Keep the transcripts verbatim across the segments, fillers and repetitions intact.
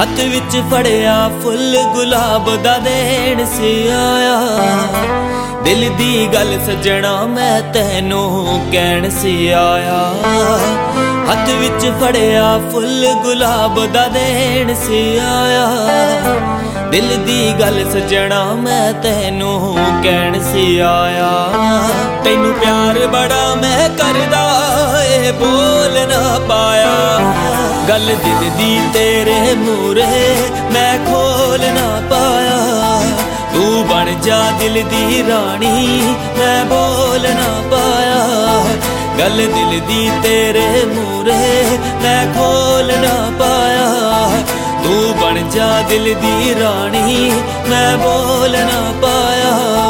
हथ विच फड़िया फुल गुलाब दा देण सी आया। दिल दी गल सजना मैं तैनू कहण सी आया। हथ विच फड़िया फुल गुलाब दा देण सी आया। दिल दी गल सजना मैं तैनू कहण सी आया। तैनू प्यार बड़ा मैं करदा ए बोल ना पाया। गल दिल दी तेरे मूरे मैं खोल ना पाया। तू बन जा दिल दी रानी मैं बोल ना पाया। गल दिल दी तेरे मूरे मैं खोल ना पाया। तू बन जा दिल दी रानी मैं बोल ना पाया।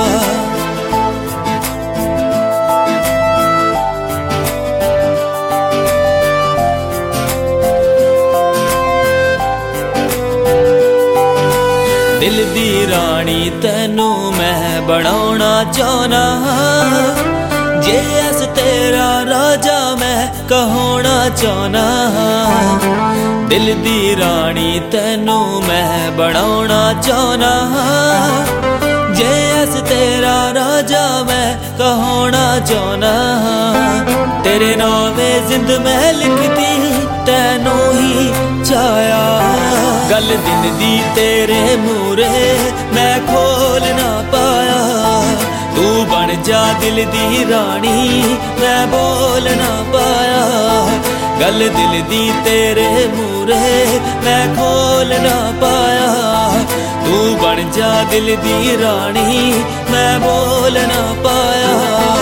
दिल दी रानी तैनू मैं बनाना चाहना। जे अस तेरा राजा मैं कहोना चाहना। दिल दी रानी तैनू मैं बनाना चाहना। जे अस तेरा राजा मैं कहोना चाहना। तेरे नावे जिंद मैं लिखती तैनू ही चाया। गल दिल दी तेरे मूरे मैं खोल ना पाया। तू बन जा दिल दी रानी मैं बोल ना पाया। गल दिल दी तेरे मूरे मैं खोल ना पाया। तू बन जा दिल दी रानी मैं बोल ना पाया।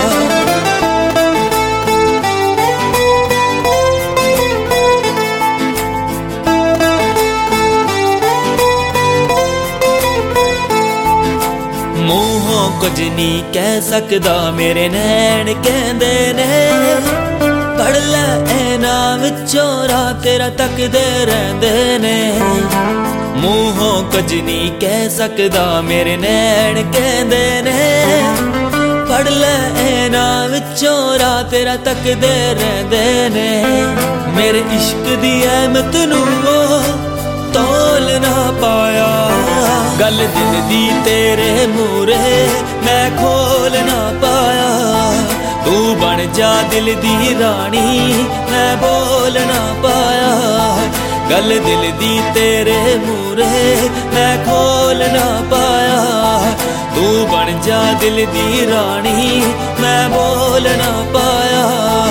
मूहों कुछ नहीं कह सकदा मेरे नैन कहंदे ने। पढ़ लै इन्हां विचों राह तेरा तकदे रहिंदे ने। मूहों कुछ नहीं कह सकदा मेरे नैन कहंदे ने। पढ़ लै इन्हां विचों राह तेरा तकदे रहिंदे ने। मेरे इश्क दी अहमत नूं तोल ना पाया। गल दिल दी तेरे मूरे मैं खोल ना पाया। तू बन जा दिल दी रानी मैं बोल ना पाया। गल दिल दी तेरे मूरे मैं खोल ना पाया। तू बन जा दिल दी रानी मैं बोल ना पाया।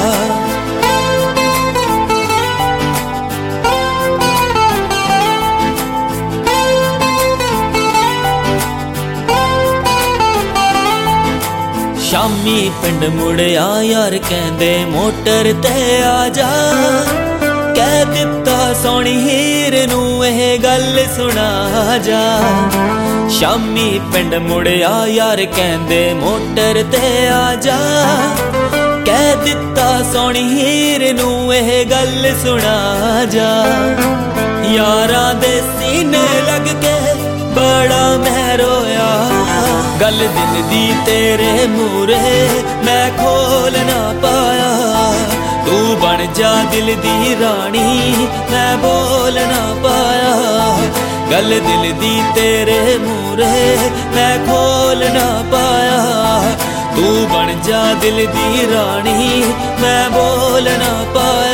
शामी पिंड मुड़िया यार कहंदे मोटर ते आ जा। कह दिता सोनी हीर नू एह गल सुना जा। शामी पिंड मुड़िया यार कहंदे मोटर ते आ जा। कह दिता सोनी हीर नू एह गल सुना जा। यारां दे सीने लग के बड़ा मैं रोया। गल दिल दी तेरे मूरे मैं खोल ना पाया। तू बन जा दिल दी रानी मैं बोल ना पाया। गल दिल दी तेरे मूरे मैं खोल ना पाया। तू बन जा दिल दी रानी मैं बोल ना पाया।